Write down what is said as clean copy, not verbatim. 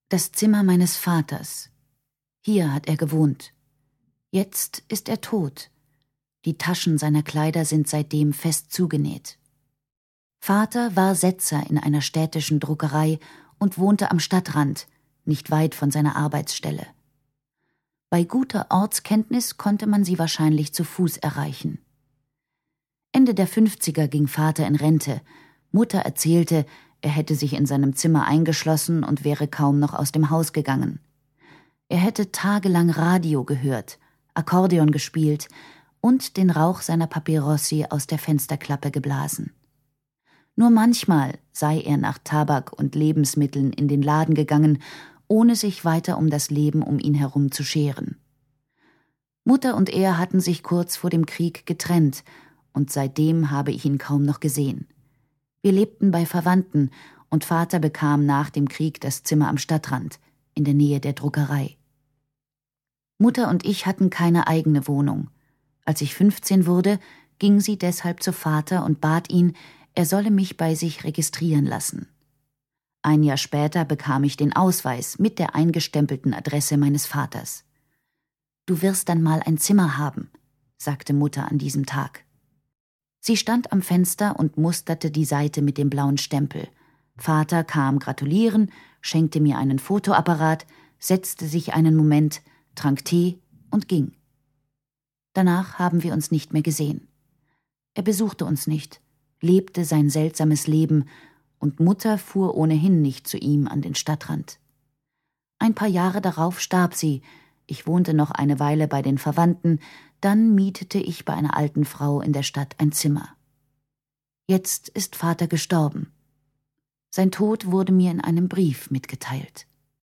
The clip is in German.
Das Zimmer meines Vaters. Hier hat er gewohnt. Jetzt ist er tot. Die Taschen seiner Kleider sind seitdem fest zugenäht. Vater war Setzer in einer städtischen Druckerei und wohnte am Stadtrand, nicht weit von seiner Arbeitsstelle. Bei guter Ortskenntnis konnte man sie wahrscheinlich zu Fuß erreichen. Ende der 50er ging Vater in Rente. Mutter erzählte, er hätte sich in seinem Zimmer eingeschlossen und wäre kaum noch aus dem Haus gegangen. Er hätte tagelang Radio gehört, Akkordeon gespielt und den Rauch seiner Papyrossi aus der Fensterklappe geblasen. Nur manchmal sei er nach Tabak und Lebensmitteln in den Laden gegangen, ohne sich weiter um das Leben um ihn herum zu scheren. Mutter und er hatten sich kurz vor dem Krieg getrennt, und seitdem habe ich ihn kaum noch gesehen. Wir lebten bei Verwandten, und Vater bekam nach dem Krieg das Zimmer am Stadtrand, in der Nähe der Druckerei. Mutter und ich hatten keine eigene Wohnung. Als ich 15 wurde, ging sie deshalb zu Vater und bat ihn, er solle mich bei sich registrieren lassen. Ein Jahr später bekam ich den Ausweis mit der eingestempelten Adresse meines Vaters. »Du wirst dann mal ein Zimmer haben«, sagte Mutter an diesem Tag. Sie stand am Fenster und musterte die Seite mit dem blauen Stempel. Vater kam gratulieren, schenkte mir einen Fotoapparat, setzte sich einen Moment, trank Tee und ging. Danach haben wir uns nicht mehr gesehen. Er besuchte uns nicht, lebte sein seltsames Leben, und Mutter fuhr ohnehin nicht zu ihm an den Stadtrand. Ein paar Jahre darauf starb sie. Ich wohnte noch eine Weile bei den Verwandten, dann mietete ich bei einer alten Frau in der Stadt ein Zimmer. Jetzt ist Vater gestorben. Sein Tod wurde mir in einem Brief mitgeteilt.